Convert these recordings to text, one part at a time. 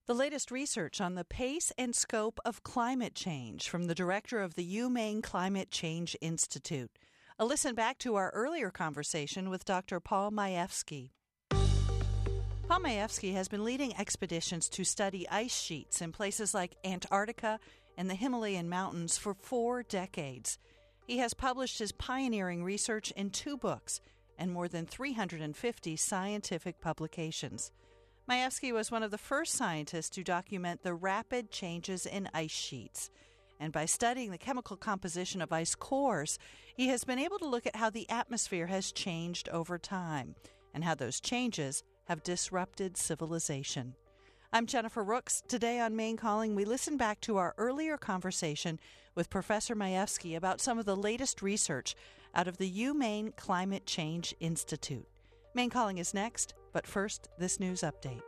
The latest research on the pace and scope of climate change from the director of the UMaine Climate Change Institute. A listen back to our earlier conversation with Dr. Paul Majewski. Paul Majewski has been leading expeditions to study ice sheets in places like Antarctica and the Himalayan mountains for 4 decades. He has published his pioneering research in 2 books and more than 350 scientific publications. Majewski was one of the first scientists to document the rapid changes in ice sheets. And by studying the chemical composition of ice cores, he has been able to look at how the atmosphere has changed over time and how those changes have disrupted civilization. I'm Jennifer Rooks. Today on Maine Calling, we listen back to our earlier conversation with Professor Majewski about some of the latest research out of the UMaine Climate Change Institute. Maine Calling is next, but first, this news update.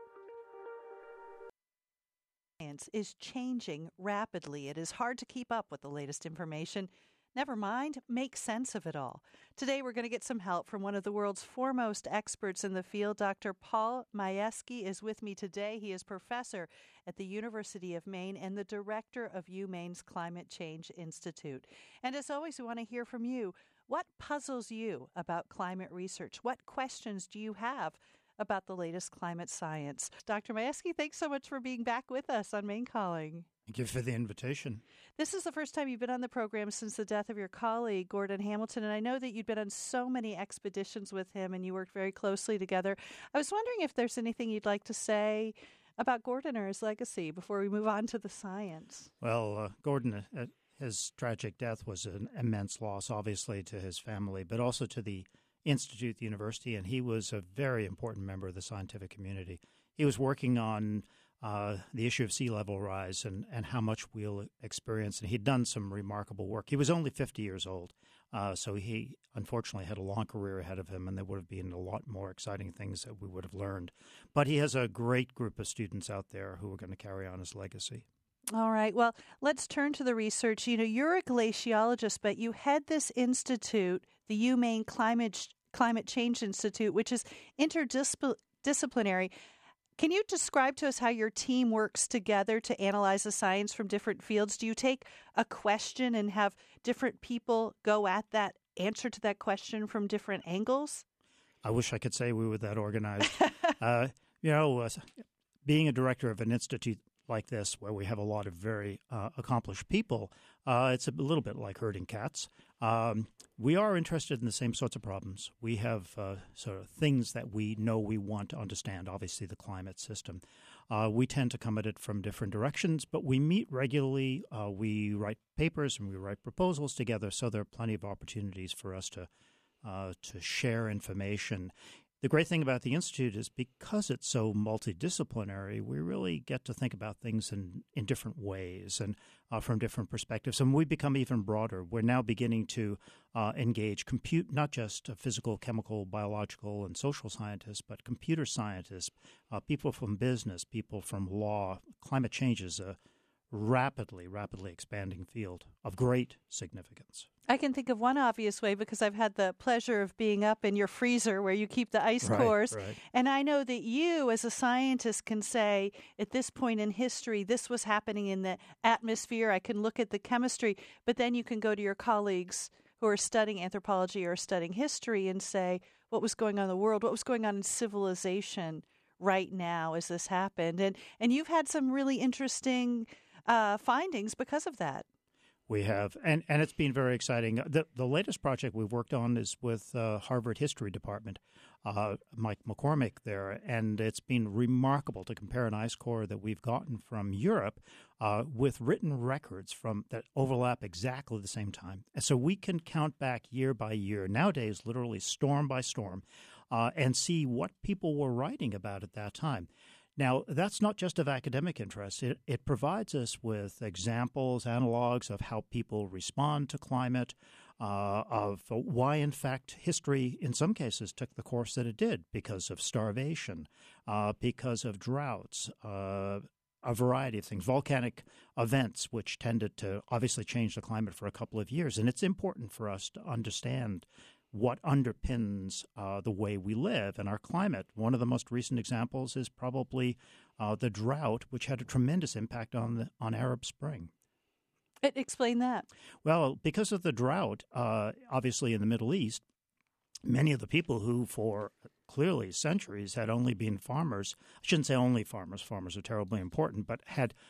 Science is changing rapidly. It is hard to keep up with the latest information. Never mind, make sense of it all. Today, we're going to get some help from one of the world's foremost experts in the field. Dr. Paul Majewski is with me today. He is professor at the University of Maine and the director of UMaine's Climate Change Institute. And as always, we want to hear from you. What puzzles you about climate research? What questions do you have about the latest climate science? Dr. Majewski, thanks so much for being back with us on Maine Calling. Thank you for the invitation. This is the first time you've been on the program since the death of your colleague, Gordon Hamilton, and I know that you'd been on so many expeditions with him and you worked very closely together. I was wondering if there's anything you'd like to say about Gordon or his legacy before we move on to the science. Well, Gordon, his tragic death was an immense loss, obviously, to his family, but also to the Institute, the university, and he was a very important member of the scientific community. He was working on the issue of sea level rise and how much we'll experience, and he'd done some remarkable work. He was only 50 years old, so he unfortunately had a long career ahead of him, and there would have been a lot more exciting things that we would have learned. But he has a great group of students out there who are going to carry on his legacy. All right. Well, let's turn to the research. You know, you're a glaciologist, but you head this institute, the UMaine Climate Change Institute, which is interdisciplinary. Can you describe to us how your team works together to analyze the science from different fields? Do you take a question and have different people go at that answer to that question from different angles? I wish I could say we were that organized. Being a director of an institute like this, where we have a lot of very accomplished people, it's a little bit like herding cats. We are interested in the same sorts of problems. We have sort of things that we know we want to understand, obviously the climate system. We tend to come at it from different directions, but we meet regularly. We write papers and we write proposals together, so there are plenty of opportunities for us to share information. The great thing about the Institute is because it's so multidisciplinary, we really get to think about things in different ways and from different perspectives. And we become even broader. We're now beginning to engage not just physical, chemical, biological, and social scientists, but computer scientists, people from business, people from law. Climate change is a rapidly expanding field of great significance. I can think of one obvious way because I've had the pleasure of being up in your freezer where you keep the ice cores. Right. And I know that you as a scientist can say, at this point in history, this was happening in the atmosphere. I can look at the chemistry, but then you can go to your colleagues who are studying anthropology or studying history and say, what was going on in the world? What was going on in civilization right now as this happened? And you've had some really interesting findings because of that. We have, and it's been very exciting. The latest project we've worked on is with Harvard History Department, Mike McCormick there, and it's been remarkable to compare an ice core that we've gotten from Europe with written records that overlap exactly the same time. So we can count back year by year, nowadays literally storm by storm, and see what people were writing about at that time. Now, that's not just of academic interest. It provides us with examples, analogs of how people respond to climate, of why, in fact, history in some cases took the course that it did because of starvation, because of droughts, a variety of things, volcanic events, which tended to obviously change the climate for a couple of years. And it's important for us to understand what underpins the way we live and our climate. One of the most recent examples is probably the drought, which had a tremendous impact on Arab Spring. Explain that. Well, because of the drought, obviously in the Middle East, many of the people who for clearly centuries had only been farmers, I shouldn't say only farmers, farmers are terribly important, but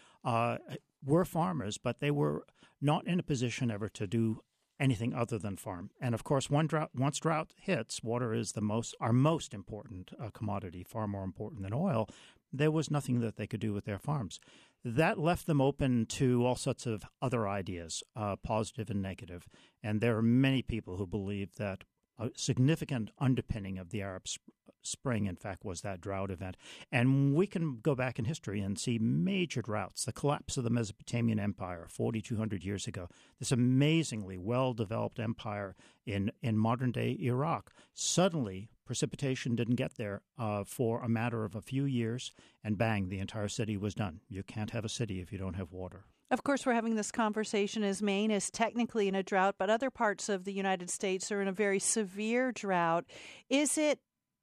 were farmers, but they were not in a position ever to do anything other than farm. And of course, once drought hits, water is our most important commodity, far more important than oil. There was nothing that they could do with their farms. That left them open to all sorts of other ideas, positive and negative. And there are many people who believe that a significant underpinning of the Arab Spring, in fact, was that drought event. And we can go back in history and see major droughts, the collapse of the Mesopotamian Empire 4,200 years ago, this amazingly well-developed empire in modern-day Iraq. Suddenly, precipitation didn't get there for a matter of a few years, and bang, the entire city was done. You can't have a city if you don't have water. Of course, we're having this conversation as Maine is technically in a drought, but other parts of the United States are in a very severe drought. Is it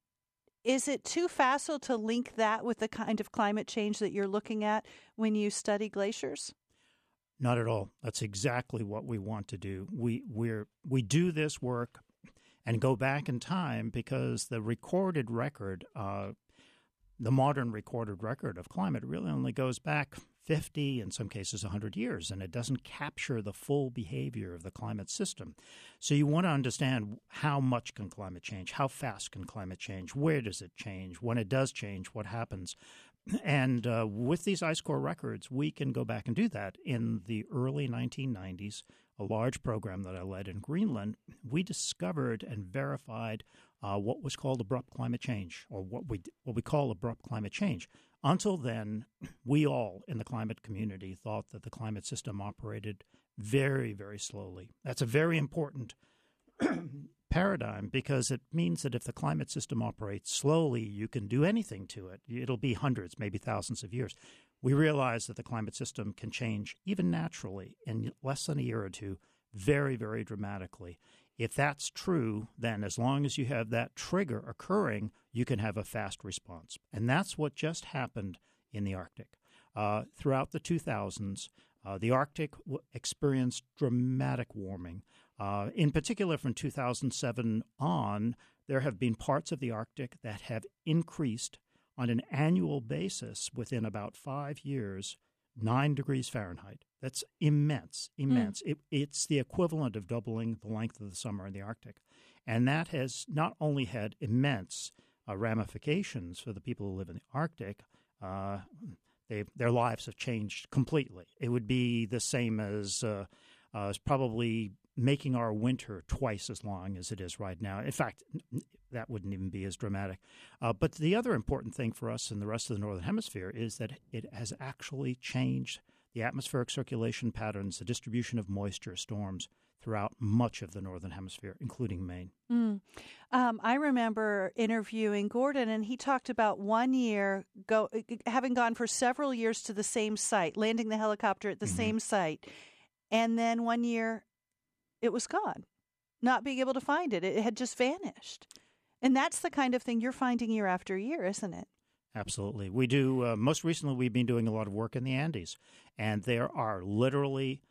too facile to link that with the kind of climate change that you're looking at when you study glaciers? Not at all. That's exactly what we want to do. We do this work and go back in time because the recorded record, the modern recorded record of climate really only goes back 50, in some cases 100 years, and it doesn't capture the full behavior of the climate system. So you want to understand how much can climate change, how fast can climate change, where does it change, when it does change, what happens. And with these ice core records, we can go back and do that. In the early 1990s, a large program that I led in Greenland, we discovered and verified what was called abrupt climate change, or what we call abrupt climate change. Until then, we all in the climate community thought that the climate system operated very, very slowly. That's a very important paradigm because it means that if the climate system operates slowly, you can do anything to it. It'll be hundreds, maybe thousands of years. We realize that the climate system can change even naturally in less than a year or two, very, very dramatically. If that's true, then as long as you have that trigger occurring, you can have a fast response. And that's what just happened in the Arctic. Throughout the 2000s, the Arctic experienced dramatic warming. In particular, from 2007 on, there have been parts of the Arctic that have increased on an annual basis within about 5 years, 9 degrees Fahrenheit. That's immense. It's the equivalent of doubling the length of the summer in the Arctic. And that has not only had immense ramifications for the people who live in the Arctic, their lives have changed completely. It would be the same as probably making our winter twice as long as it is right now. In fact, that wouldn't even be as dramatic. But the other important thing for us in the rest of the Northern Hemisphere is that it has actually changed the atmospheric circulation patterns, the distribution of moisture, storms throughout much of the Northern Hemisphere, including Maine. I remember interviewing Gordon, and he talked about 1 year having gone for several years to the same site, landing the helicopter at the same site, and then 1 year it was gone, not being able to find it. It had just vanished. And that's the kind of thing you're finding year after year, isn't it? Absolutely. We do. Most recently, we've been doing a lot of work in the Andes, and there are literally,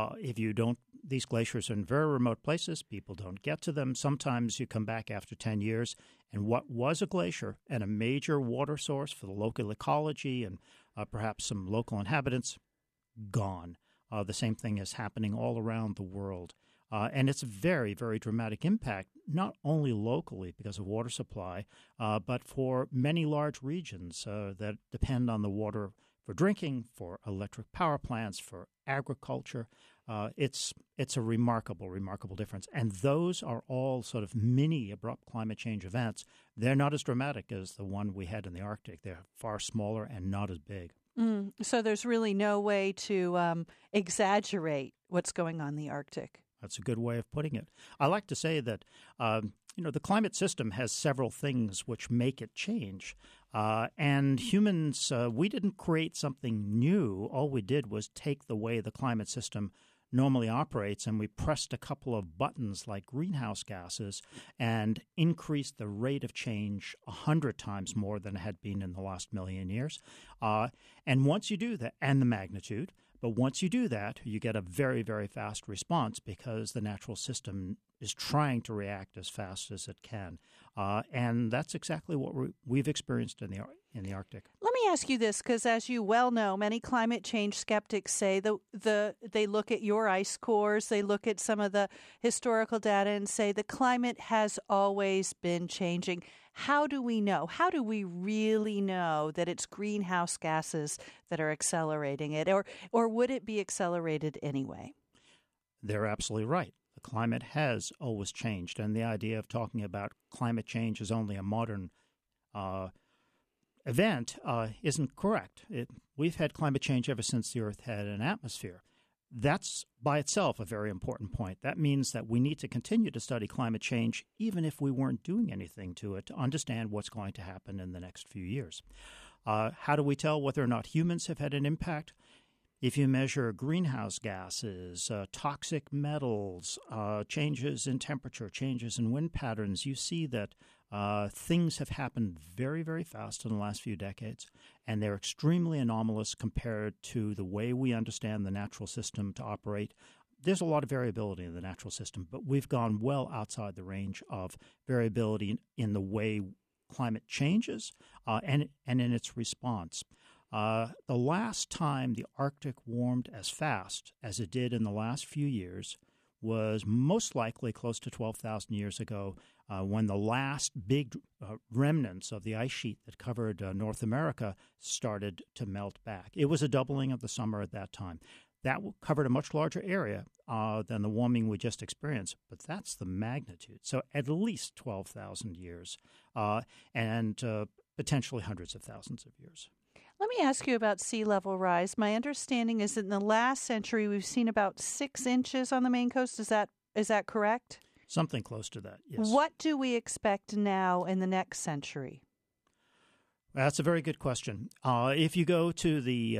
these glaciers are in very remote places. People don't get to them. Sometimes you come back after 10 years, and what was a glacier and a major water source for the local ecology and perhaps some local inhabitants, gone. The same thing is happening all around the world. And it's a very, very dramatic impact, not only locally because of water supply, but for many large regions that depend on the water for drinking, for electric power plants, for agriculture. It's a remarkable, remarkable difference. And those are all sort of mini abrupt climate change events. They're not as dramatic as the one we had in the Arctic. They're far smaller and not as big. So there's really no way to exaggerate what's going on in the Arctic. That's a good way of putting it. I like to say that, the climate system has several things which make it change. And humans, we didn't create something new. All we did was take the way the climate system normally operates, and we pressed a couple of buttons like greenhouse gases and increased the rate of change 100 times more than it had been in the last million years. And once you do that, and the magnitude, but once you do that, you get a very, very fast response because the natural system is trying to react as fast as it can. And that's exactly what we've experienced in the Arctic. Let me ask you this, because as you well know, many climate change skeptics say they look at your ice cores, they look at some of the historical data and say the climate has always been changing. How do we know? How do we really know that it's greenhouse gases that are accelerating it, or would it be accelerated anyway? They're absolutely right. The climate has always changed, and the idea of talking about climate change as only a modern event isn't correct. We've had climate change ever since the Earth had an atmosphere. That's by itself a very important point. That means that we need to continue to study climate change even if we weren't doing anything to it to understand what's going to happen in the next few years. How do we tell whether or not humans have had an impact? If you measure greenhouse gases, toxic metals, changes in temperature, changes in wind patterns, you see that things have happened very, very fast in the last few decades, and they're extremely anomalous compared to the way we understand the natural system to operate. There's a lot of variability in the natural system, but we've gone well outside the range of variability in the way climate changes and in its response. The last time the Arctic warmed as fast as it did in the last few years was most likely close to 12,000 years ago when the last big remnants of the ice sheet that covered North America started to melt back. It was a doubling of the summer at that time. That covered a much larger area than the warming we just experienced, but that's the magnitude. So at least 12,000 years and potentially hundreds of thousands of years. Let me ask you about sea level rise. My understanding is that in the last century, we've seen about 6 inches on the Maine coast. Is that correct? Something close to that, yes. What do we expect now in the next century? That's a very good question. If you go to the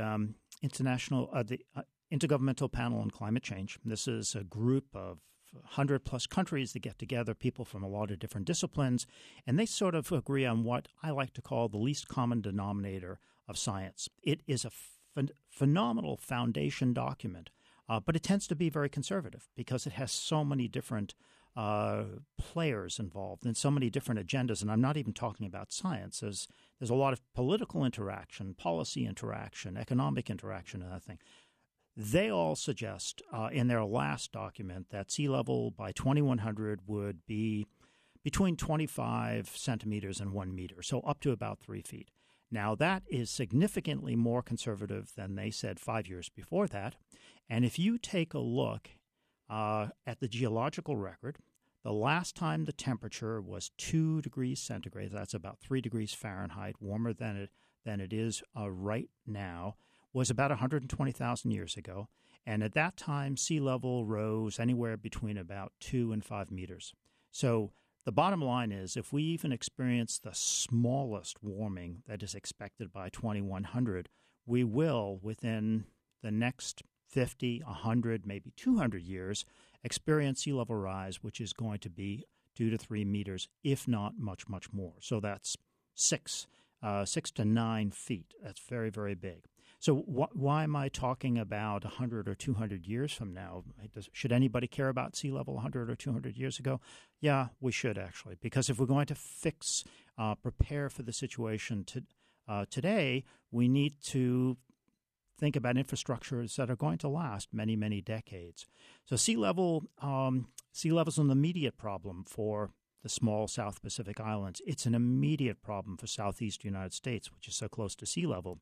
Intergovernmental Panel on Climate Change, this is a group of 100-plus countries that get together, people from a lot of different disciplines, and they sort of agree on what I like to call the least common denominator of science. It is a phenomenal foundation document, but it tends to be very conservative because it has so many different players involved and so many different agendas. And I'm not even talking about science. There's a lot of political interaction, policy interaction, economic interaction, and that thing. They all suggest in their last document that sea level by 2100 would be between 25 centimeters and 1 meter, so up to about 3 feet. Now, that is significantly more conservative than they said 5 years before that. And if you take a look at the geological record, the last time the temperature was 2 degrees centigrade, that's about 3 degrees Fahrenheit, warmer than it is right now, was about 120,000 years ago. And at that time, sea level rose anywhere between about 2 and 5 meters. So the bottom line is, if we even experience the smallest warming that is expected by 2100, we will, within the next 50, 100, maybe 200 years, experience sea level rise, which is going to be 2 to 3 meters, if not much, much more. So that's 6 to 9 feet. That's very, very big. So why am I talking about 100 or 200 years from now? Should anybody care about sea level 100 or 200 years ago? Yeah, we should actually, because if we're going to prepare for the situation today, we need to think about infrastructures that are going to last many, many decades. So sea level is an immediate problem for the small South Pacific islands. It's an immediate problem for southeast United States, which is so close to sea level.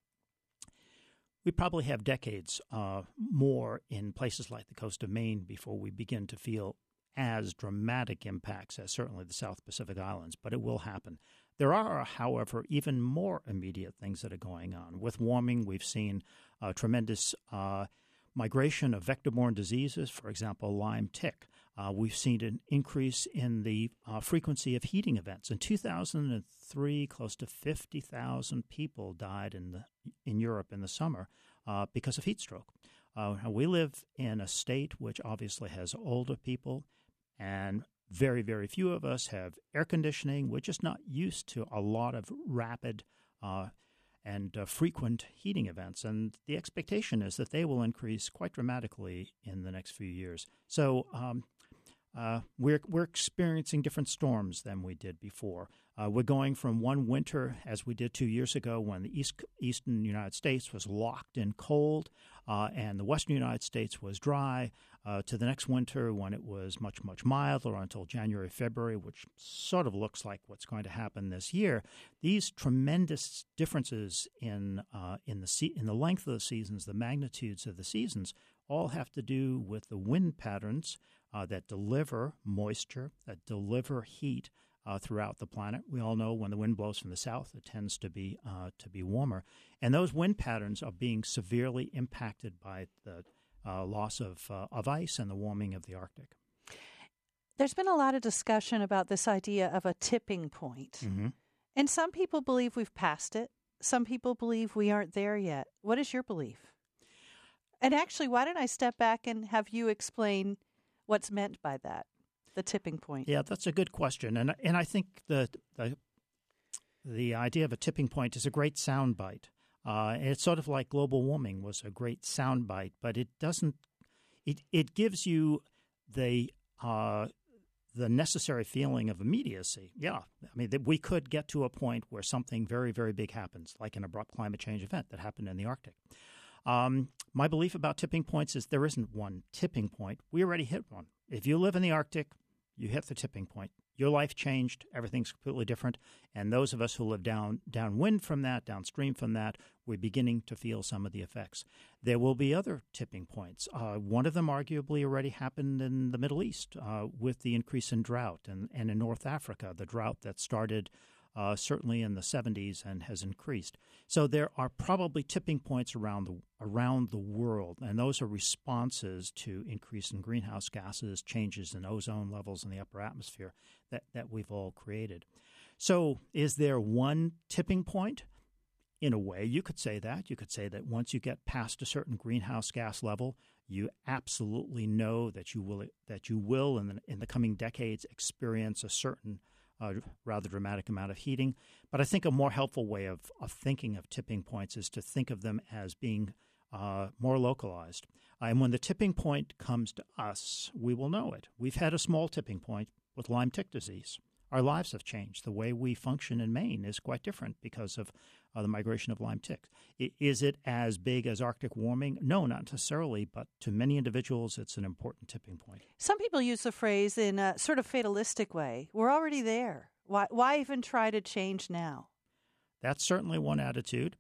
We probably have decades more in places like the coast of Maine before we begin to feel as dramatic impacts as certainly the South Pacific Islands, but it will happen. There are, however, even more immediate things that are going on. With warming, we've seen tremendous migration of vector-borne diseases, for example, Lyme tick. We've seen an increase in the frequency of heating events. In 2003, close to 50,000 people died in Europe in the summer because of heat stroke. We live in a state which obviously has older people, and very, very few of us have air conditioning. We're just not used to a lot of rapid and frequent heating events, and the expectation is that they will increase quite dramatically in the next few years. So we're experiencing different storms than we did before. We're going from one winter, as we did 2 years ago, when the eastern United States was locked in cold and the western United States was dry, to the next winter when it was much, much milder until January, February, which sort of looks like what's going to happen this year. These tremendous differences in the length of the seasons, the magnitudes of the seasons, all have to do with the wind patterns that deliver moisture, that deliver heat throughout the planet. We all know when the wind blows from the south, it tends to be warmer, and those wind patterns are being severely impacted by the loss of ice and the warming of the Arctic. There's been a lot of discussion about this idea of a tipping point, and some people believe we've passed it. Some people believe we aren't there yet. What is your belief? And actually, why don't I step back and have you explain what's meant by that? The tipping point. Yeah, that's a good question, and I think the idea of a tipping point is a great soundbite. It's sort of like global warming was a great soundbite, but it doesn't. It gives you the necessary feeling of immediacy. Yeah, I mean we could get to a point where something very, very big happens, like an abrupt climate change event that happened in the Arctic. My belief about tipping points is there isn't one tipping point. We already hit one. If you live in the Arctic, you hit the tipping point. Your life changed. Everything's completely different. And those of us who live downwind from that, downstream from that, we're beginning to feel some of the effects. There will be other tipping points. One of them arguably already happened in the Middle East with the increase in drought, and in North Africa, the drought that started certainly in the 70s and has increased. So there are probably tipping points around the world, and those are responses to increase in greenhouse gases, changes in ozone levels in the upper atmosphere that we've all created. So is there one tipping point? In a way, you could say that. You could say that once you get past a certain greenhouse gas level, you absolutely know that you will in the coming decades experience a certain rather dramatic amount of heating. But I think a more helpful way of thinking of tipping points is to think of them as being more localized. And when the tipping point comes to us, we will know it. We've had a small tipping point with Lyme tick disease. Our lives have changed. The way we function in Maine is quite different because of the migration of Lyme ticks. Is it as big as Arctic warming? No, not necessarily, but to many individuals, it's an important tipping point. Some people use the phrase in a sort of fatalistic way. We're already there. Why even try to change now? That's certainly one attitude.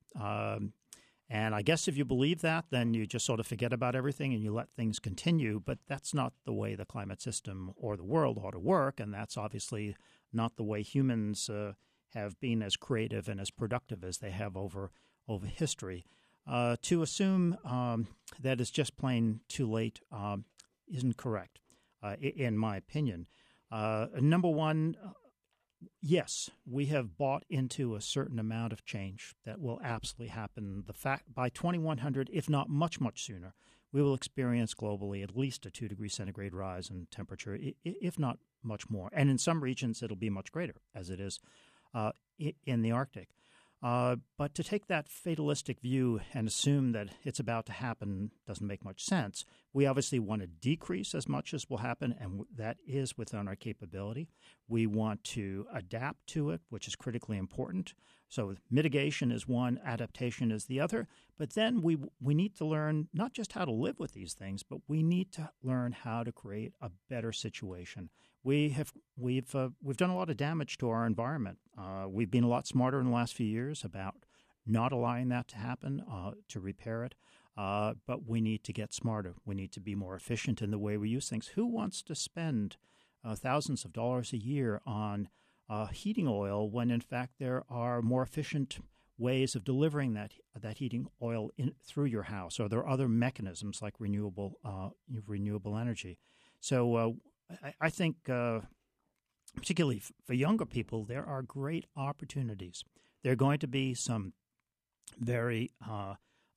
And I guess if you believe that, then you just sort of forget about everything and you let things continue. But that's not the way the climate system or the world ought to work, and that's obviously not the way humans have been as creative and as productive as they have over history. To assume that it's just plain too late isn't correct, in my opinion. Number one, yes, we have bought into a certain amount of change that will absolutely happen. The fact by 2100, if not much, much sooner, we will experience globally at least a 2 degrees centigrade rise in temperature, if not much more. And in some regions, it'll be much greater, as it is in the Arctic. But to take that fatalistic view and assume that it's about to happen doesn't make much sense. We obviously want to decrease as much as will happen, and that is within our capability. We want to adapt to it, which is critically important. So mitigation is one, adaptation is the other. But then we need to learn not just how to live with these things, but we need to learn how to create a better situation. We've done a lot of damage to our environment. We've been a lot smarter in the last few years about not allowing that to happen, to repair it. But we need to get smarter. We need to be more efficient in the way we use things. Who wants to spend thousands of dollars a year on heating oil when, in fact, there are more efficient ways of delivering that heating oil through your house, or there are other mechanisms like renewable energy. So I think, particularly for younger people, there are great opportunities. There are going to be some very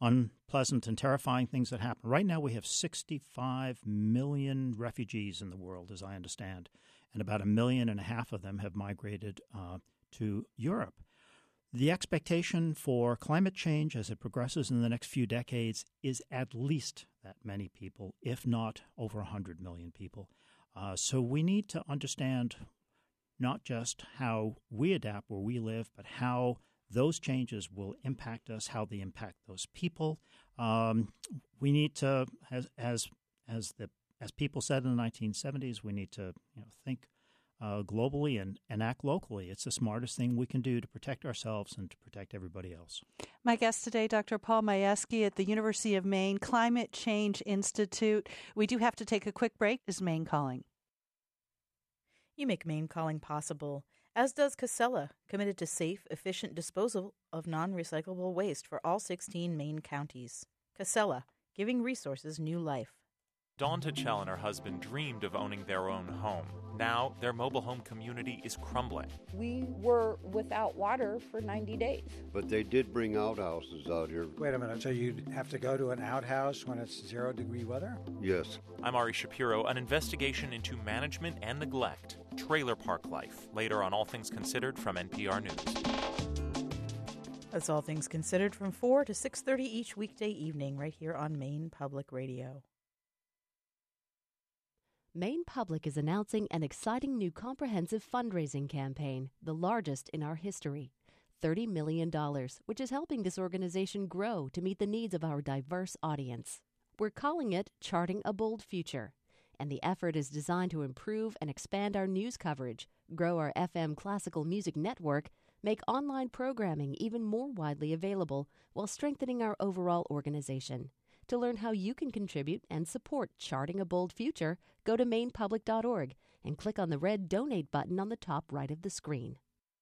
unpleasant and terrifying things that happen. Right now we have 65 million refugees in the world, as I understand, and about 1.5 million of them have migrated to Europe. The expectation for climate change as it progresses in the next few decades is at least that many people, if not over 100 million people. So we need to understand not just how we adapt where we live, but how those changes will impact us, how they impact those people. We need to, as people said in the 1970s, we need to think globally and act locally. It's the smartest thing we can do to protect ourselves and to protect everybody else. My guest today, Dr. Paul Majewski at the University of Maine Climate Change Institute. We do have to take a quick break. Is Maine Calling? You make Maine Calling possible, as does Casella, committed to safe, efficient disposal of non-recyclable waste for all 16 Maine counties. Casella, giving resources new life. Dawn Tichell and her husband dreamed of owning their own home. Now, their mobile home community is crumbling. We were without water for 90 days. But they did bring outhouses out here. Wait a minute, so you'd have to go to an outhouse when it's 0-degree weather? Yes. I'm Ari Shapiro, an investigation into management and neglect, trailer park life, later on All Things Considered from NPR News. That's All Things Considered from 4 to 6:30 each weekday evening right here on Maine Public Radio. Maine Public is announcing an exciting new comprehensive fundraising campaign, the largest in our history. $30 million, which is helping this organization grow to meet the needs of our diverse audience. We're calling it Charting a Bold Future, and the effort is designed to improve and expand our news coverage, grow our FM classical music network, make online programming even more widely available, while strengthening our overall organization. To learn how you can contribute and support Charting a Bold Future, go to mainepublic.org and click on the red Donate button on the top right of the screen.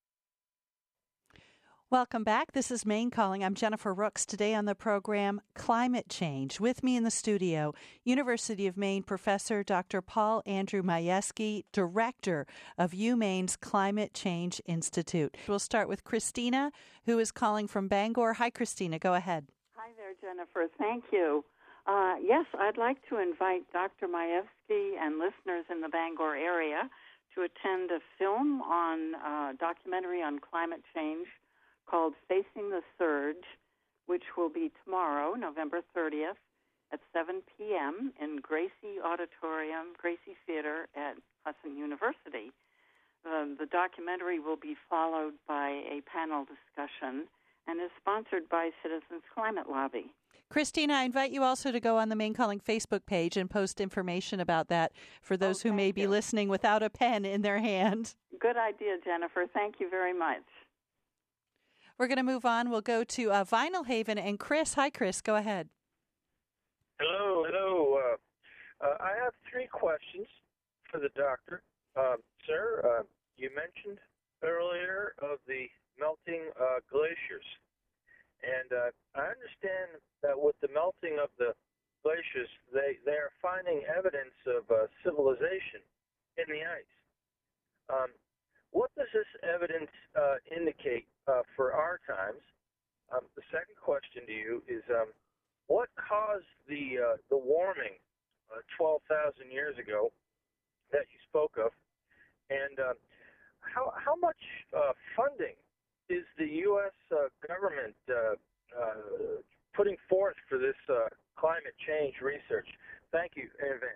Welcome back. This is Maine Calling. I'm Jennifer Rooks. Today on the program, Climate Change. With me in the studio, University of Maine professor Dr. Paul Andrew Majewski, director of UMaine's Climate Change Institute. We'll start with Christina, who is calling from Bangor. Hi, Christina. Go ahead. Hi there, Jennifer. Thank you. Yes, I'd like to invite Dr. Majewski and listeners in the Bangor area to attend a film on documentary on climate change called Facing the Surge, which will be tomorrow, November 30th, at 7 p.m. in Gracie Auditorium, Gracie Theater at Hudson University. The documentary will be followed by a panel discussion and is sponsored by Citizens Climate Lobby. Christina, I invite you also to go on the Maine Calling Facebook page and post information about that for those who may be listening without a pen in their hand. Good idea, Jennifer. Thank you very much. We're going to move on. We'll go to Vinyl Haven and Chris. Hi, Chris. Go ahead. Hello. I have 3 questions for the doctor. Sir, you mentioned earlier of the melting glaciers. And I understand that with the melting of the glaciers, they are finding evidence of civilization in the ice. What does this evidence indicate for our times? The second question to you is, what caused the warming 12,000 years ago that you spoke of? And how much funding is the U.S. government putting forth for this climate change research? Thank you in advance.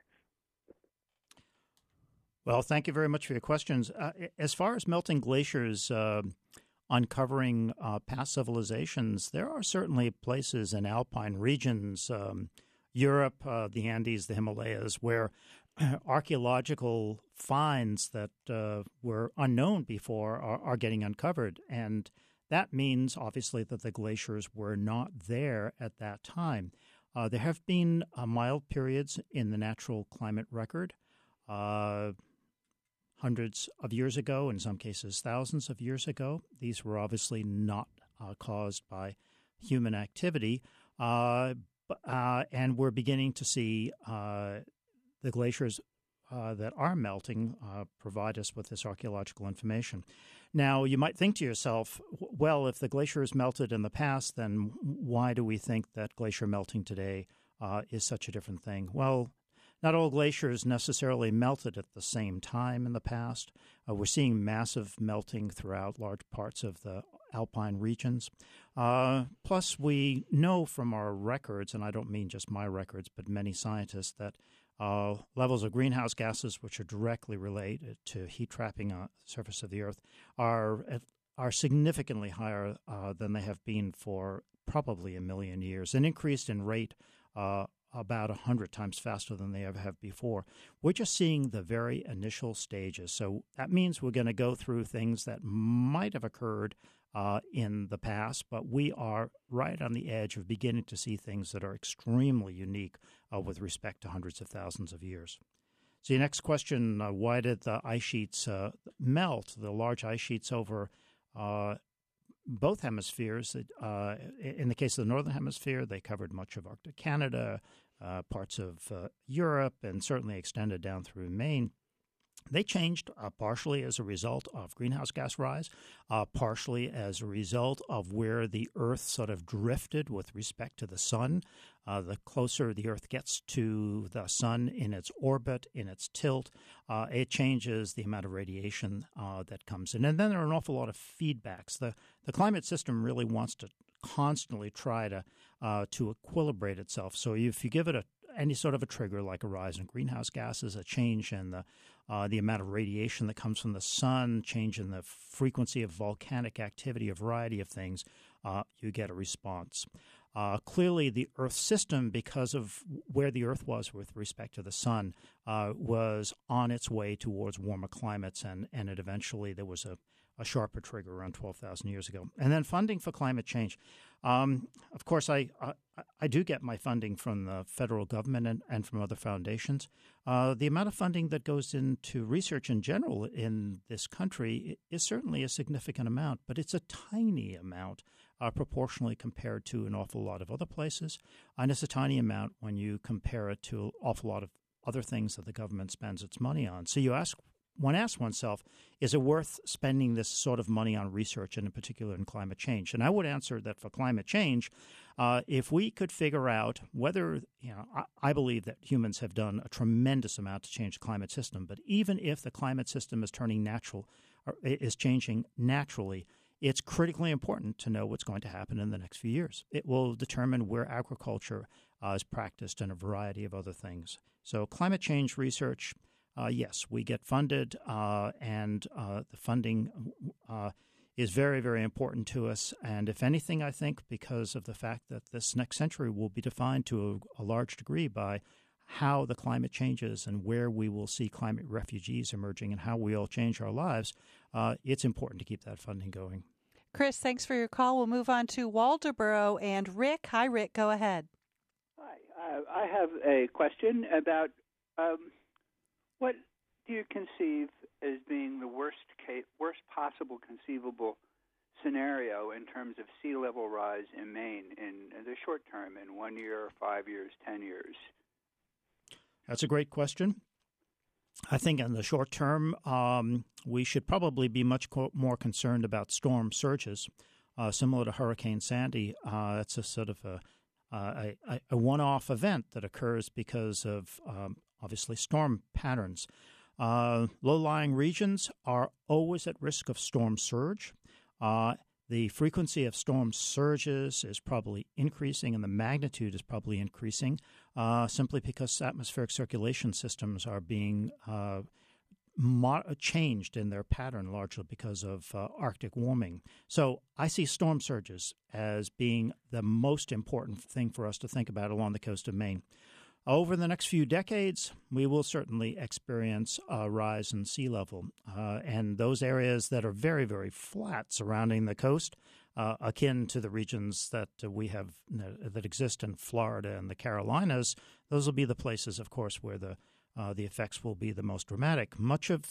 Well, thank you very much for your questions. As far as melting glaciers uncovering past civilizations, there are certainly places in alpine regions, Europe, the Andes, the Himalayas, where archaeological finds that were unknown before are getting uncovered. And that means, obviously, that the glaciers were not there at that time. There have been mild periods in the natural climate record, hundreds of years ago, in some cases thousands of years ago. These were obviously not caused by human activity. And we're beginning to see the glaciers that are melting provide us with this archaeological information. Now, you might think to yourself, well, if the glaciers melted in the past, then why do we think that glacier melting today is such a different thing? Well, not all glaciers necessarily melted at the same time in the past. We're seeing massive melting throughout large parts of the alpine regions. Plus, we know from our records, and I don't mean just my records, but many scientists, that levels of greenhouse gases, which are directly related to heat trapping on the surface of the Earth, are significantly higher than they have been for probably a million years, and increased in rate about 100 times faster than they ever have before. We're just seeing the very initial stages. So that means we're going to go through things that might have occurred in the past, but we are right on the edge of beginning to see things that are extremely unique with respect to hundreds of thousands of years. So your next question, why did the ice sheets melt? The large ice sheets over both hemispheres. In the case of the Northern Hemisphere, they covered much of Arctic Canada, parts of Europe, and certainly extended down through Maine. They changed partially as a result of greenhouse gas rise, partially as a result of where the Earth sort of drifted with respect to the sun. The closer the Earth gets to the sun in its orbit, in its tilt, it changes the amount of radiation that comes in. And then there are an awful lot of feedbacks. The climate system really wants to constantly try to equilibrate itself. So if you give it any sort of a trigger, like a rise in greenhouse gases, a change in the amount of radiation that comes from the sun, change in the frequency of volcanic activity, a variety of things, you get a response. Clearly, the Earth system, because of where the Earth was with respect to the sun, was on its way towards warmer climates, and it eventually there was a sharper trigger around 12,000 years ago. And then funding for climate change. Of course, I do get my funding from the federal government and from other foundations. The amount of funding that goes into research in general in this country is certainly a significant amount, but it's a tiny amount proportionally compared to an awful lot of other places. And it's a tiny amount when you compare it to an awful lot of other things that the government spends its money on. So one asks oneself, is it worth spending this sort of money on research, and in particular in climate change? And I would answer that for climate change, if we could figure out whether, I believe that humans have done a tremendous amount to change the climate system, but even if the climate system is changing naturally, it's critically important to know what's going to happen in the next few years. It will determine where agriculture is practiced and a variety of other things. So climate change research, yes, we get funded, and the funding is very, very important to us. And if anything, I think because of the fact that this next century will be defined to a large degree by how the climate changes and where we will see climate refugees emerging and how we all change our lives, it's important to keep that funding going. Chris, thanks for your call. We'll move on to Waldoboro and Rick. Hi, Rick. Go ahead. Hi. I have a question about what do you conceive as being the worst possible conceivable scenario in terms of sea level rise in Maine in the short term, in 1 year, 5 years, 10 years? That's a great question. I think in the short term, we should probably be much more concerned about storm surges, similar to Hurricane Sandy. It's a sort of a one-off event that occurs because of obviously storm patterns. Low-lying regions are always at risk of storm surge. The frequency of storm surges is probably increasing, and the magnitude is probably increasing simply because atmospheric circulation systems are being changed in their pattern largely because of Arctic warming. So I see storm surges as being the most important thing for us to think about along the coast of Maine. Over the next few decades, we will certainly experience a rise in sea level. And those areas that are very, very flat surrounding the coast, akin to the regions that we have that exist in Florida and the Carolinas, those will be the places, of course, where the effects will be the most dramatic. Much of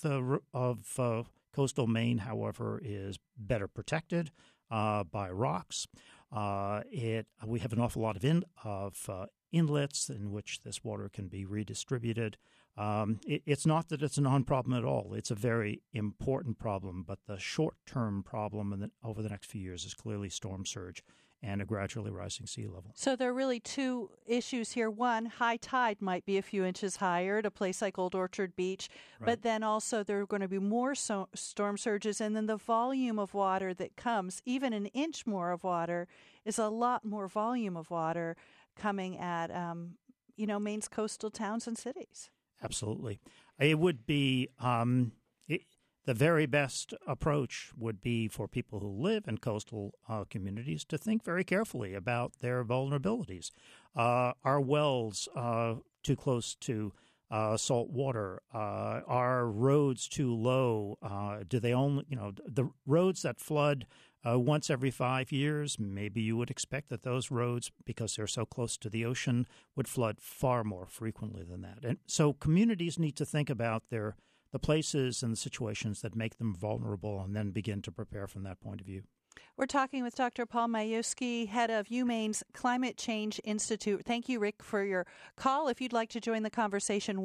coastal Maine, however, is better protected by rocks. We have an awful lot of inlets in which this water can be redistributed. It's not that it's a non-problem at all. It's a very important problem, but the short-term problem over the next few years is clearly storm surge and a gradually rising sea level. So there are really two issues here. One, high tide might be a few inches higher at a place like Old Orchard Beach, right. But then also there are going to be more storm surges, and then the volume of water that comes, even an inch more of water, is a lot more volume of water coming at, Maine's coastal towns and cities. Absolutely. It would be the very best approach would be for people who live in coastal communities to think very carefully about their vulnerabilities. Are wells too close to salt water? Are roads too low? Do they only, the roads that flood once every 5 years, maybe you would expect that those roads, because they're so close to the ocean, would flood far more frequently than that. And so communities need to think about the places and the situations that make them vulnerable and then begin to prepare from that point of view. We're talking with Dr. Paul Majewski, head of UMaine's Climate Change Institute. Thank you, Rick, for your call. If you'd like to join the conversation,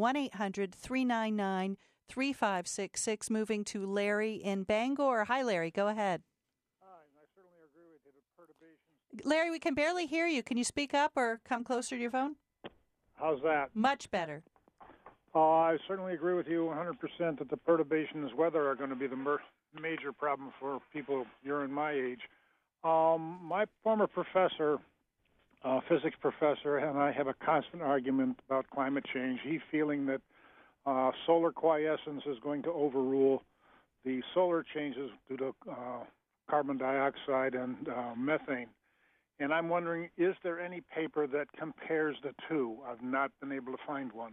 1-800-399-3566. Moving to Larry in Bangor. Hi, Larry. Go ahead. Hi, I certainly agree with you. The perturbations. Larry, we can barely hear you. Can you speak up or come closer to your phone? How's that? Much better. I certainly agree with you 100% that the perturbations weather are going to be the major problem for people your and my age. My former professor, physics professor, and I have a constant argument about climate change. He feeling that solar quiescence is going to overrule the solar changes due to carbon dioxide and methane. And I'm wondering, is there any paper that compares the two? I've not been able to find one.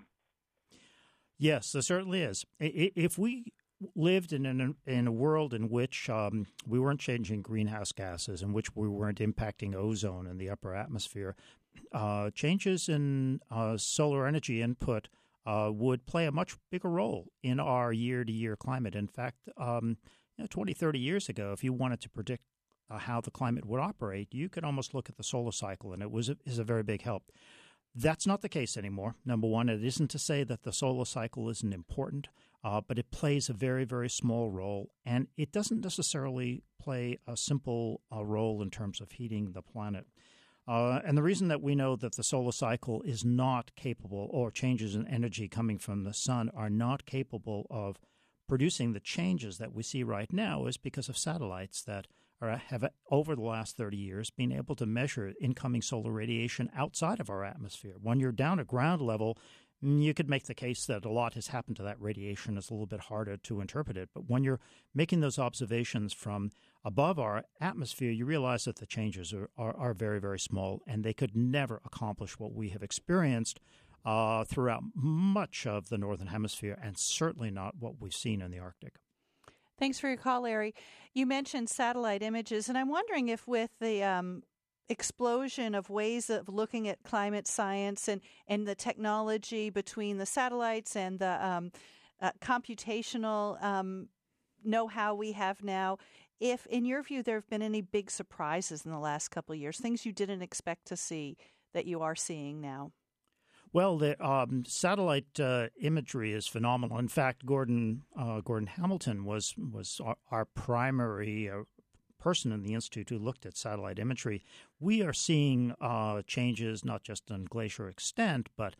Yes, there certainly is. If we lived in a world in which we weren't changing greenhouse gases, in which we weren't impacting ozone in the upper atmosphere, changes in solar energy input would play a much bigger role in our year-to-year climate. In fact, 20, 30 years ago, if you wanted to predict how the climate would operate, you could almost look at the solar cycle, and it is a very big help. That's not the case anymore. Number one, it isn't to say that the solar cycle isn't important, but it plays a very, very small role, and it doesn't necessarily play a simple role in terms of heating the planet. And the reason that we know that the solar cycle is not capable, or changes in energy coming from the sun are not capable of producing the changes that we see right now, is because of satellites that have, over the last 30 years, been able to measure incoming solar radiation outside of our atmosphere. When you're down at ground level, you could make the case that a lot has happened to that radiation. It's a little bit harder to interpret it. But when you're making those observations from above our atmosphere, you realize that the changes are very, very small, and they could never accomplish what we have experienced throughout much of the Northern Hemisphere, and certainly not what we've seen in the Arctic. Thanks for your call, Larry. You mentioned satellite images, and I'm wondering if with the explosion of ways of looking at climate science and the technology between the satellites and the computational know-how we have now, if, in your view, there have been any big surprises in the last couple of years, things you didn't expect to see that you are seeing now? Well, the satellite imagery is phenomenal. In fact, Gordon Hamilton was our primary person in the Institute who looked at satellite imagery. We are seeing changes not just in glacier extent, but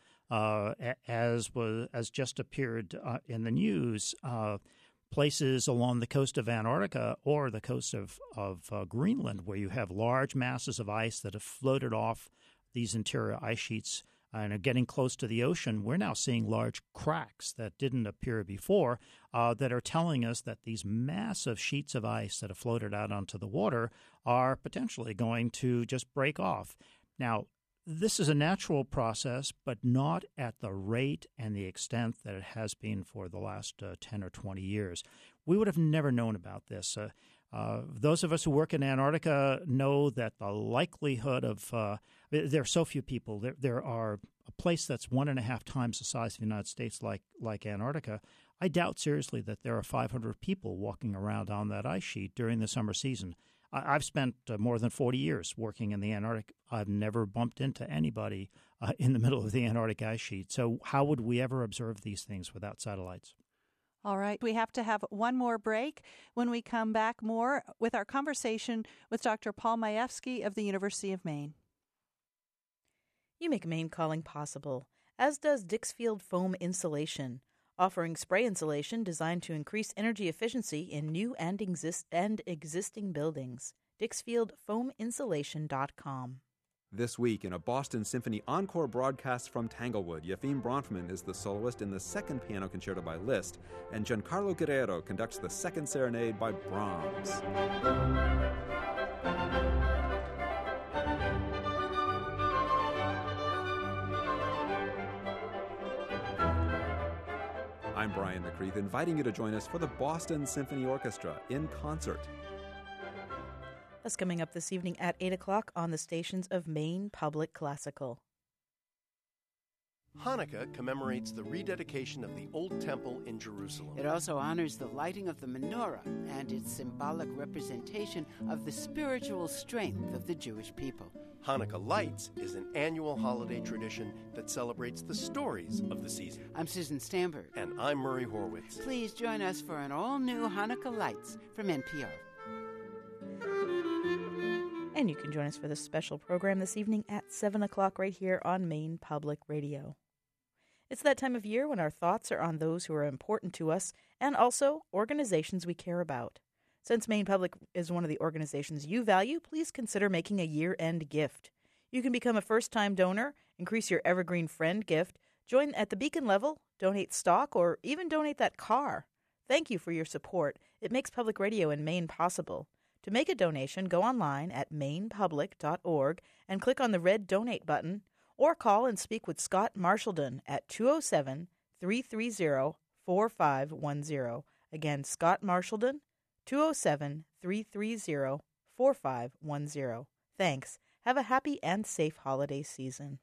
as just appeared in the news, places along the coast of Antarctica or the coast of Greenland, where you have large masses of ice that have floated off these interior ice sheets and are getting close to the ocean. We're now seeing large cracks that didn't appear before that are telling us that these massive sheets of ice that have floated out onto the water are potentially going to just break off. Now, this is a natural process, but not at the rate and the extent that it has been for the last 10 or 20 years. We would have never known about this. Those of us who work in Antarctica know that the likelihood of there are so few people. There are a place that's 1.5 times the size of the United States, like Antarctica. I doubt seriously that there are 500 people walking around on that ice sheet during the summer season. I've spent more than 40 years working in the Antarctic. I've never bumped into anybody in the middle of the Antarctic ice sheet. So how would we ever observe these things without satellites? All right. We have to have one more break. When we come back, more with our conversation with Dr. Paul Majewski of the University of Maine. You make Maine calling possible, as does Dixfield Foam Insulation, offering spray insulation designed to increase energy efficiency in new and existing buildings. DixfieldFoamInsulation.com. This week, in a Boston Symphony encore broadcast from Tanglewood, Yefim Bronfman is the soloist in the second piano concerto by Liszt, and Giancarlo Guerrero conducts the second serenade by Brahms. I'm Brian McCreath, inviting you to join us for the Boston Symphony Orchestra in concert. That's coming up this evening at 8 o'clock on the stations of Maine Public Classical. Hanukkah commemorates the rededication of the Old Temple in Jerusalem. It also honors the lighting of the menorah and its symbolic representation of the spiritual strength of the Jewish people. Hanukkah Lights is an annual holiday tradition that celebrates the stories of the season. I'm Susan Stamberg. And I'm Murray Horwitz. Please join us for an all-new Hanukkah Lights from NPR. And you can join us for this special program this evening at 7 o'clock right here on Maine Public Radio. It's that time of year when our thoughts are on those who are important to us and also organizations we care about. Since Maine Public is one of the organizations you value, please consider making a year-end gift. You can become a first-time donor, increase your Evergreen Friend gift, join at the Beacon level, donate stock, or even donate that car. Thank you for your support. It makes public radio in Maine possible. To make a donation, go online at mainepublic.org and click on the red Donate button, or call and speak with Scott Marshaldon at 207-330-4510. Again, Scott Marshaldon, 207-330-4510. Thanks. Have a happy and safe holiday season.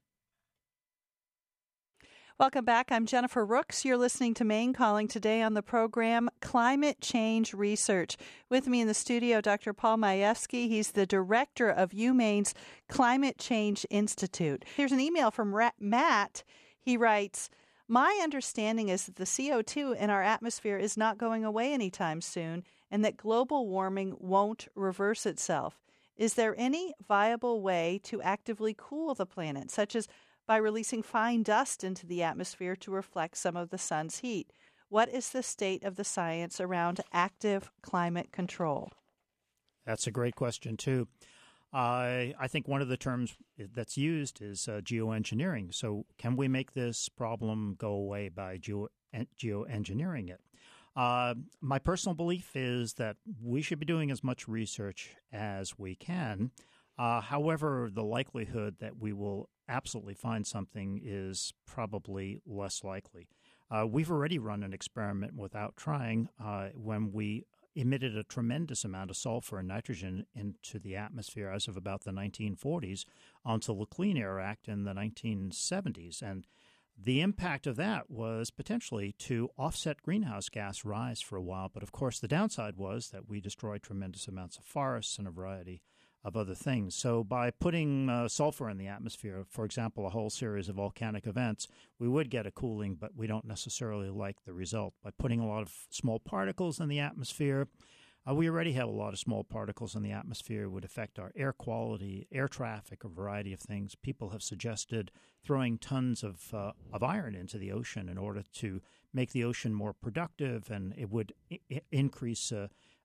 Welcome back. I'm Jennifer Rooks. You're listening to Maine Calling today on the program Climate Change Research. With me in the studio, Dr. Paul Majewski. He's the director of UMaine's Climate Change Institute. Here's an email from Matt. He writes, my understanding is that the CO2 in our atmosphere is not going away anytime soon and that global warming won't reverse itself. Is there any viable way to actively cool the planet, such as by releasing fine dust into the atmosphere to reflect some of the sun's heat? What is the state of the science around active climate control? That's a great question, too. I think one of the terms that's used is geoengineering. So can we make this problem go away by geoengineering it? My personal belief is that we should be doing as much research as we can. However, the likelihood that we will absolutely find something is probably less likely. We've already run an experiment without trying when we emitted a tremendous amount of sulfur and nitrogen into the atmosphere as of about the 1940s until the Clean Air Act in the 1970s. And the impact of that was potentially to offset greenhouse gas rise for a while. But, of course, the downside was that we destroyed tremendous amounts of forests and a variety of other things. So by putting sulfur in the atmosphere, for example, a whole series of volcanic events, we would get a cooling, but we don't necessarily like the result. By putting a lot of small particles in the atmosphere, we already have a lot of small particles in the atmosphere. It would affect our air quality, air traffic, a variety of things. People have suggested throwing tons of iron into the ocean in order to make the ocean more productive, and it would increase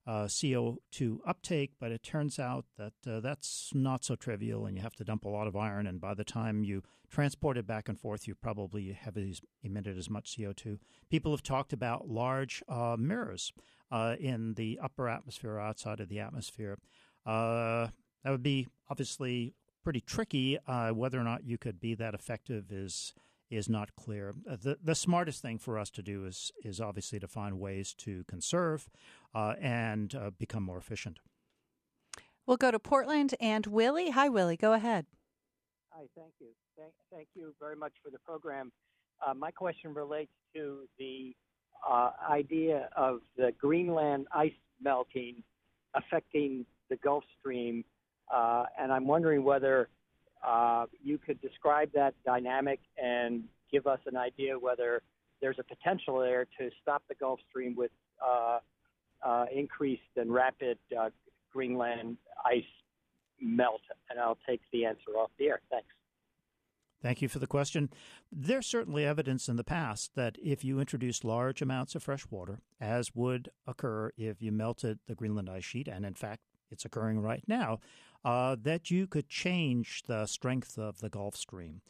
CO2 uptake, but it turns out that that's not so trivial, and you have to dump a lot of iron, and by the time you transport it back and forth, you probably have emitted as much CO2. People have talked about large mirrors in the upper atmosphere or outside of the atmosphere. That would be obviously pretty tricky. Whether or not you could be that effective is not clear. The smartest thing for us to do is obviously to find ways to conserve and become more efficient. We'll go to Portland and Willie. Hi, Willie. Go ahead. Hi, thank you. Thank you very much for the program. My question relates to the idea of the Greenland ice melting affecting the Gulf Stream, and I'm wondering whether you could describe that dynamic and give us an idea whether there's a potential there to stop the Gulf Stream with increased and rapid Greenland ice melt. And I'll take the answer off the air. Thanks. Thank you for the question. There's certainly evidence in the past that if you introduced large amounts of fresh water, as would occur if you melted the Greenland ice sheet, and in fact it's occurring right now, that you could change the strength of the Gulf Stream.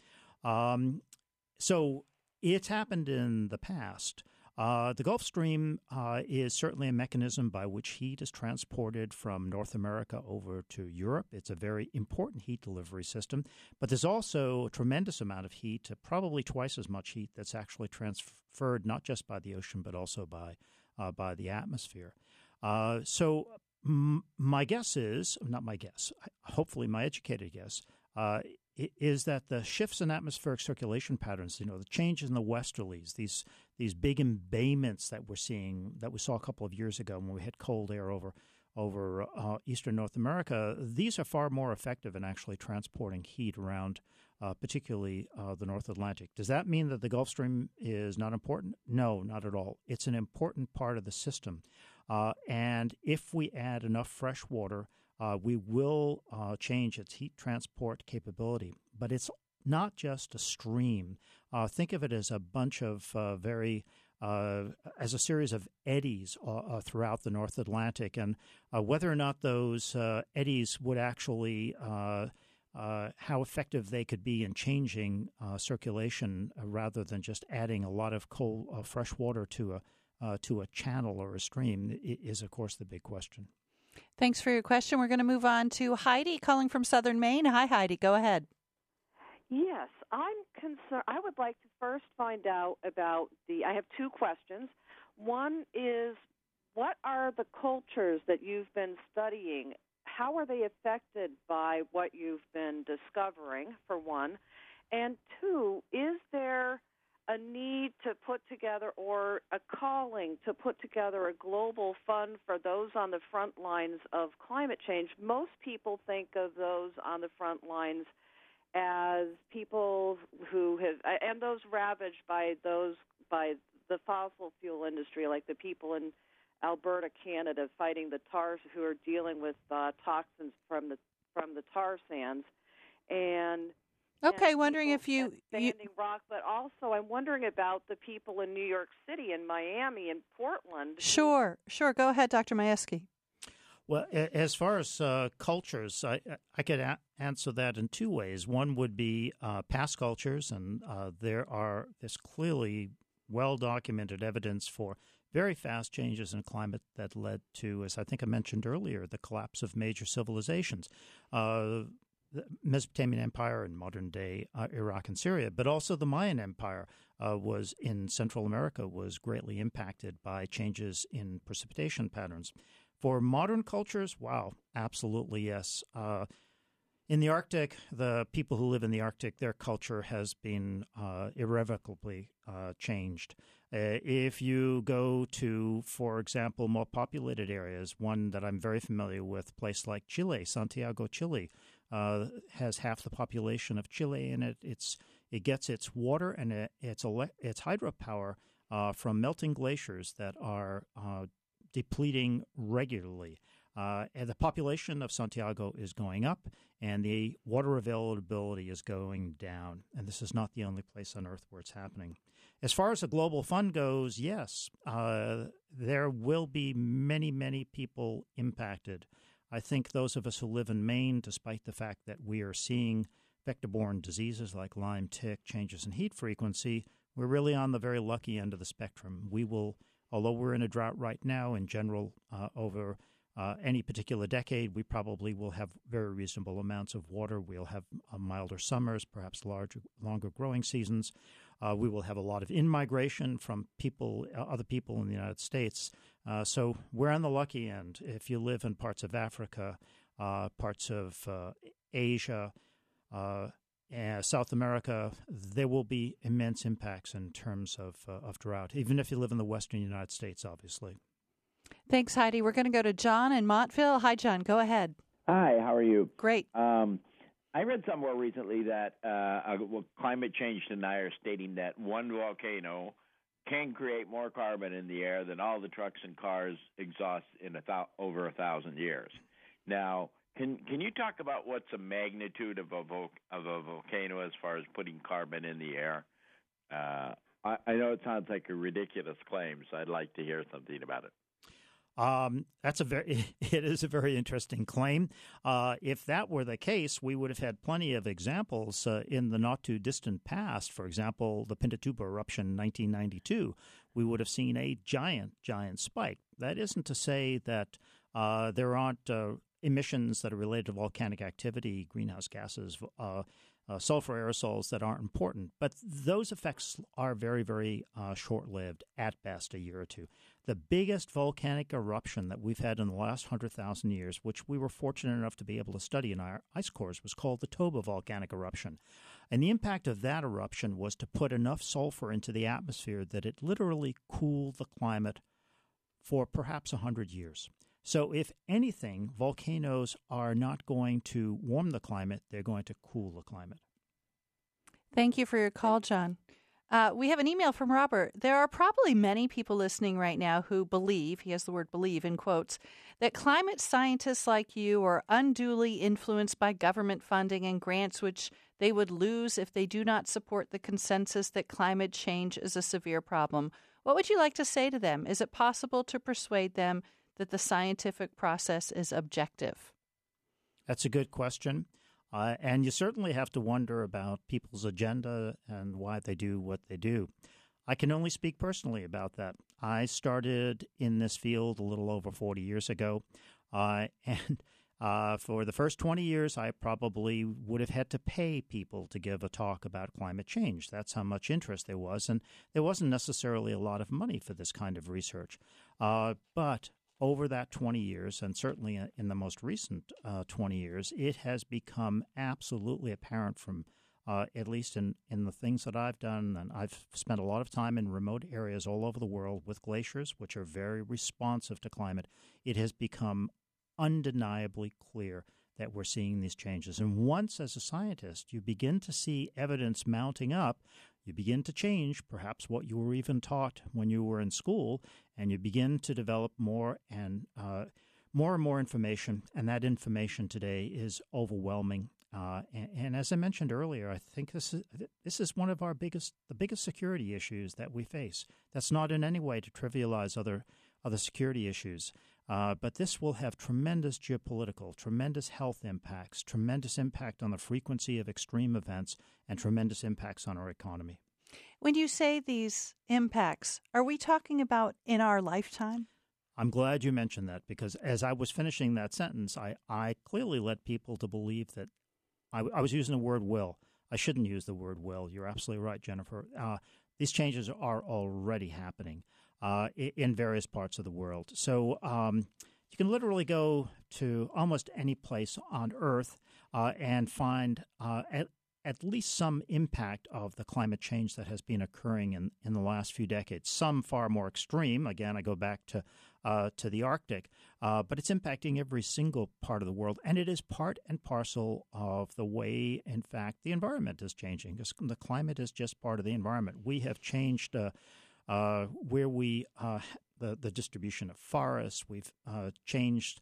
So it's happened in the past. The Gulf Stream is certainly a mechanism by which heat is transported from North America over to Europe. It's a very important heat delivery system, but there's also a tremendous amount of heat, probably twice as much heat that's actually transferred not just by the ocean but also by the atmosphere. So my guess is, not my guess, hopefully my educated guess, is that the shifts in atmospheric circulation patterns, the changes in the westerlies, these big embayments that we're seeing, that we saw a couple of years ago when we had cold air over eastern North America, these are far more effective in actually transporting heat around, particularly the North Atlantic. Does that mean that the Gulf Stream is not important? No, not at all. It's an important part of the system. And if we add enough fresh water, we will change its heat transport capability. But it's not just a stream. Think of it as a bunch of as a series of eddies throughout the North Atlantic. And whether or not those eddies would actually, how effective they could be in changing circulation rather than just adding a lot of cold, fresh water to a channel or a stream is, of course, the big question. Thanks for your question. We're going to move on to Heidi calling from Southern Maine. Hi, Heidi. Go ahead. Yes, I'm concerned. I would like to first find out about I have two questions. One is, what are the cultures that you've been studying? How are they affected by what you've been discovering, for one? And two, is there a need to put together or a calling to put together a global fund for those on the front lines of climate change? Most people think of those on the front lines as people who have, and those ravaged by the fossil fuel industry, like the people in Alberta, Canada, fighting the tars, who are dealing with toxins from the tar sands. And okay, wondering if you Standing Rock, but also I'm wondering about the people in New York City and Miami and Portland. Sure. Go ahead, Dr. Majewski. Well, as far as cultures, I could answer that in two ways. One would be past cultures, and there's clearly well-documented evidence for very fast changes in climate that led to, as I think I mentioned earlier, the collapse of major civilizations. The Mesopotamian Empire in modern-day Iraq and Syria, but also the Mayan Empire was in Central America was greatly impacted by changes in precipitation patterns. For modern cultures, wow, absolutely yes. In the Arctic, the people who live in the Arctic, their culture has been irrevocably changed. If you go to, for example, more populated areas, one that I'm very familiar with, a place like Chile, Santiago, Chile, has half the population of Chile, and it gets its water and its hydropower from melting glaciers that are depleting regularly. And the population of Santiago is going up, and the water availability is going down. And this is not the only place on Earth where it's happening. As far as the global fund goes, yes, there will be many, many people impacted. I think those of us who live in Maine, despite the fact that we are seeing vector-borne diseases like Lyme, tick, changes in heat frequency, we're really on the very lucky end of the spectrum. We will, although we're in a drought right now, in general, over any particular decade, we probably will have very reasonable amounts of water. We'll have milder summers, perhaps longer growing seasons. We will have a lot of in-migration from other people in the United States. So we're on the lucky end. If you live in parts of Africa, parts of Asia, and South America, there will be immense impacts in terms of drought, even if you live in the western United States, obviously. Thanks, Heidi. We're going to go to John in Montville. Hi, John. Go ahead. Hi, how are you? Great. I read somewhere recently that climate change deniers stating that one volcano can create more carbon in the air than all the trucks and cars exhaust in over 1,000 years. Now, can you talk about what's the magnitude of a volcano as far as putting carbon in the air? I know it sounds like a ridiculous claim, so I'd like to hear something about it. It is a very interesting claim. If that were the case, we would have had plenty of examples in the not too distant past. For example, the Pinatubo eruption in 1992, we would have seen a giant spike. That isn't to say that there aren't emissions that are related to volcanic activity, greenhouse gases, sulfur aerosols that aren't important. But those effects are very, very short-lived, at best a year or two. The biggest volcanic eruption that we've had in the last 100,000 years, which we were fortunate enough to be able to study in our ice cores, was called the Toba volcanic eruption. And the impact of that eruption was to put enough sulfur into the atmosphere that it literally cooled the climate for perhaps 100 years. So if anything, volcanoes are not going to warm the climate, they're going to cool the climate. Thank you for your call, John. We have an email from Robert. There are probably many people listening right now who believe, he has the word believe in quotes, that climate scientists like you are unduly influenced by government funding and grants which they would lose if they do not support the consensus that climate change is a severe problem. What would you like to say to them? Is it possible to persuade them that the scientific process is objective? That's a good question. And you certainly have to wonder about people's agenda and why they do what they do. I can only speak personally about that. I started in this field a little over 40 years ago, and for the first 20 years, I probably would have had to pay people to give a talk about climate change. That's how much interest there was, and there wasn't necessarily a lot of money for this kind of research. But over that 20 years, and certainly in the most recent 20 years, it has become absolutely apparent from, at least in the things that I've done, and I've spent a lot of time in remote areas all over the world with glaciers, which are very responsive to climate. It has become undeniably clear that we're seeing these changes. And once, as a scientist, you begin to see evidence mounting up, you begin to change perhaps what you were even taught when you were in school, and you begin to develop more and more information, and that information today is overwhelming. And as I mentioned earlier, I think this is one of the biggest security issues that we face. That's not in any way to trivialize other security issues, but this will have tremendous geopolitical, tremendous health impacts, tremendous impact on the frequency of extreme events, and tremendous impacts on our economy. When you say these impacts, are we talking about in our lifetime? I'm glad you mentioned that, because as I was finishing that sentence, I clearly led people to believe that I was using the word will. I shouldn't use the word will. You're absolutely right, Jennifer. These changes are already happening in various parts of the world. So you can literally go to almost any place on Earth and find at least some impact of the climate change that has been occurring in the last few decades. Some far more extreme. Again, I go back to the Arctic, but it's impacting every single part of the world, and it is part and parcel of the way, in fact, the environment is changing. The climate is just part of the environment. We have changed where we the distribution of forests. We've changed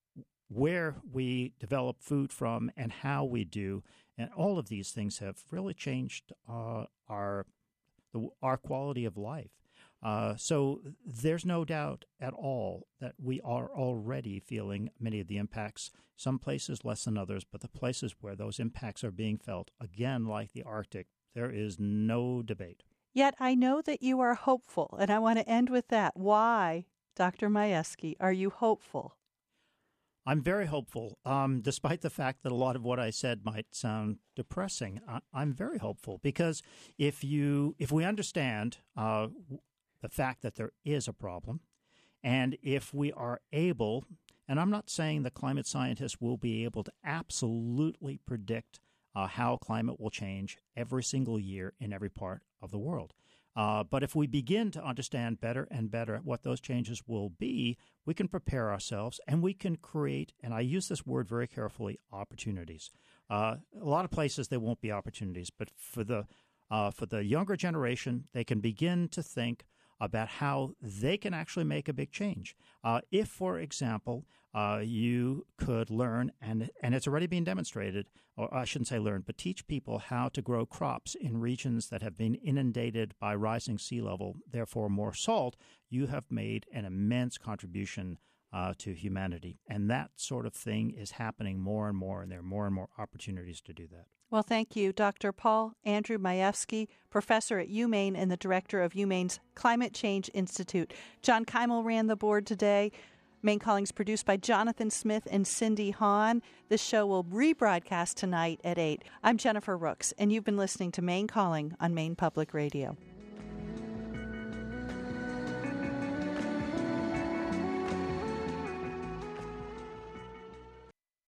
where we develop food from and how we do, and all of these things have really changed our quality of life. So there's no doubt at all that we are already feeling many of the impacts, some places less than others, but the places where those impacts are being felt, again, like the Arctic, there is no debate. Yet I know that you are hopeful, and I want to end with that. Why, Dr. Majewski, are you hopeful? I'm very hopeful, despite the fact that a lot of what I said might sound depressing. I'm very hopeful because if we understand the fact that there is a problem, and if we are able, and I'm not saying that climate scientists will be able to absolutely predict how climate will change every single year in every part of the world. But if we begin to understand better and better what those changes will be, we can prepare ourselves and we can create, and I use this word very carefully, opportunities. A lot of places there won't be opportunities, but for the younger generation, they can begin to think about how they can actually make a big change. If, for example, you could learn, and it's already being demonstrated, or I shouldn't say learn, but teach people how to grow crops in regions that have been inundated by rising sea level, therefore more salt, you have made an immense contribution to humanity. And that sort of thing is happening more and more, and there are more and more opportunities to do that. Well, thank you, Dr. Paul Andrew Majewski, professor at UMaine and the director of UMaine's Climate Change Institute. John Keimel ran the board today. Maine Calling is produced by Jonathan Smith and Cindy Hahn. This show will rebroadcast tonight at 8. I'm Jennifer Rooks, and you've been listening to Maine Calling on Maine Public Radio.